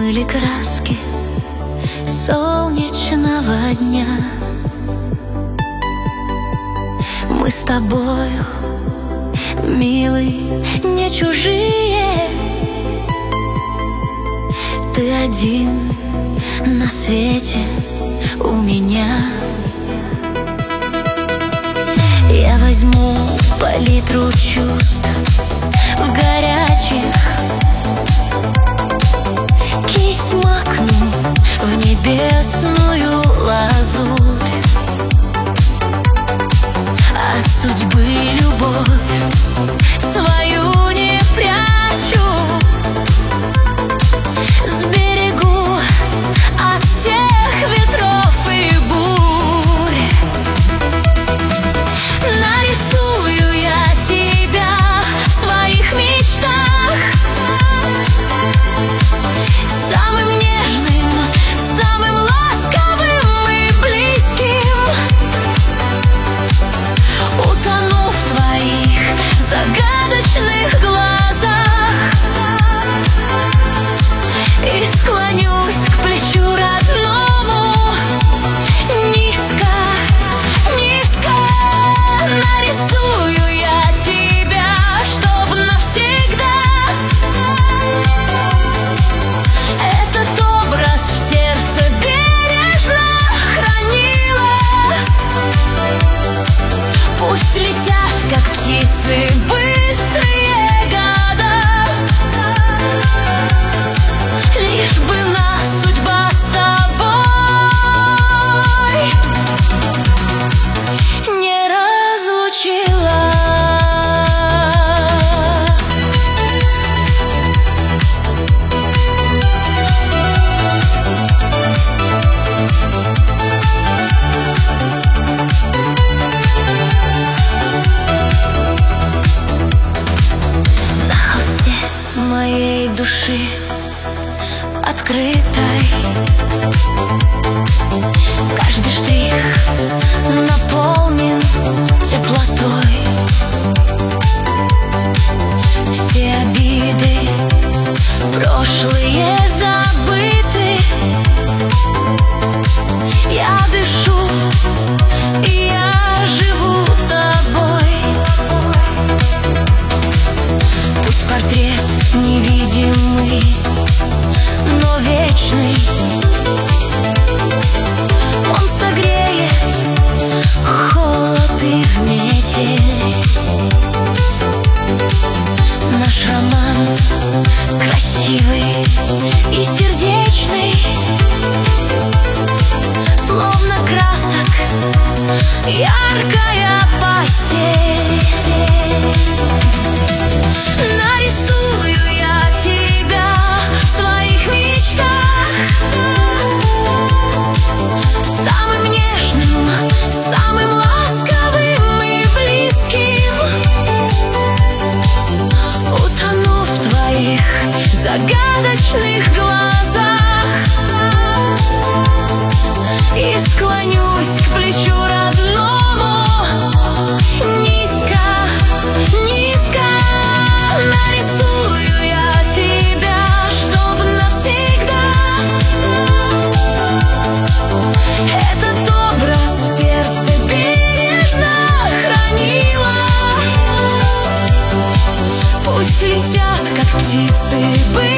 смыли краски солнечного дня. Мы с тобою, милый, не чужие. Ты один на свете у меня. Я возьму палитру чувств в горячих, кисть макну в небесную лазурь. От судьбы любовь свою не прячу, сберегу от всех ветров и бурь. Нарисую я тебя в своих мечтах, самым нежным, самым ласковым и близким. Утону в твоих загадочных глазах и склонюсь к плечу родному. Низко, низко нарисую я тебя, чтоб навсегда этот образ в сердце бережно хранила. Пусть летят, как птицы, быстрые года, лишь бы нас судьба с тобой не разлучила. На холсте моей души открытой каждый штрих наполнен теплотой. Все обиды прошлые забыты. Я дышу, и я живу тобой. Пусть портрет невидимый, но вечный, он согреет холод и в метель. Наш роман красивый и сердечный, словно красок яркая постель. Нарисую я тебя в своих мечтах, самым нежным, самым ласковым и близким. Утону в твоих загадочных глазах и склонюсь к плечу родному. Низко, низко нарисую я тебя, чтоб навсегда этот образ в сердце бережно хранила. Пусть летят, как птицы,